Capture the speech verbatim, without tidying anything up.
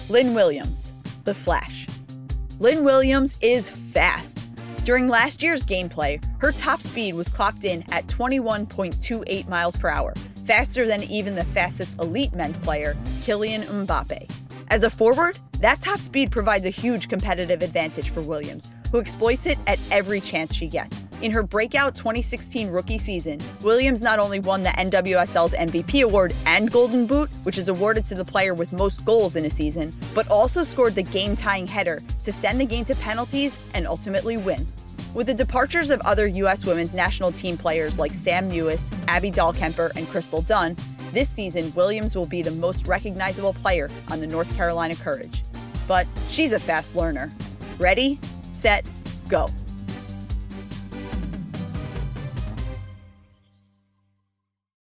Lynn Williams, the Flash. Lynn Williams is fast. During last year's gameplay, her top speed was clocked in at twenty-one point two eight miles per hour, faster than even the fastest elite men's player, Kylian Mbappe. As a forward, that top speed provides a huge competitive advantage for Williams, who exploits it at every chance she gets. In her breakout twenty sixteen rookie season, Williams not only won the N W S L's M V P award and Golden Boot, which is awarded to the player with most goals in a season, but also scored the game-tying header to send the game to penalties and ultimately win. With the departures of other U S women's national team players like Sam Mewis, Abby Dahlkemper, and Crystal Dunn, this season Williams will be the most recognizable player on the North Carolina Courage. But she's a fast learner. Ready, set, go.